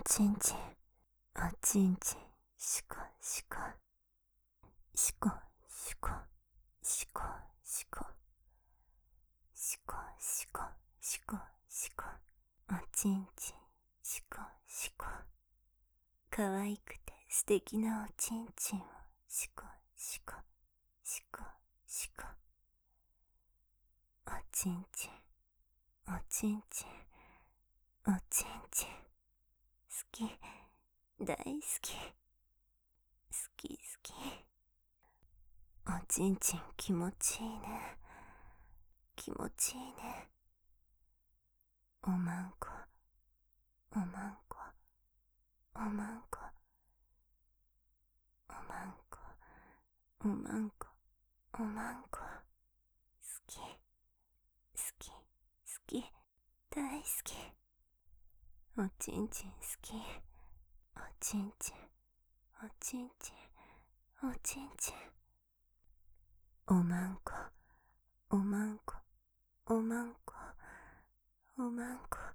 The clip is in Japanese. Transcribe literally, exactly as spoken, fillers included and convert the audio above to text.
ちんちん、おちんちん、しこしこ、しこしこ、しこしこ、しこしこ、しこしこ、おちんちん、しこしこ、かわいくて素敵なおちんちんをしこしこ、しこしこ、おちんちん、おちんちん、おちんちん、好き、大好き、好き好き。おちんちん気持ちいいね。気持ちいいね。おまんこ、おまんこ、おまんこ、おまんこ、おまんこ、おまんこ。好き、好き、好き、大好き。おちんちん好き。おちんちん、おちんちん、おちんちん。おまんこ、おまんこ、おまんこ、おまんこ。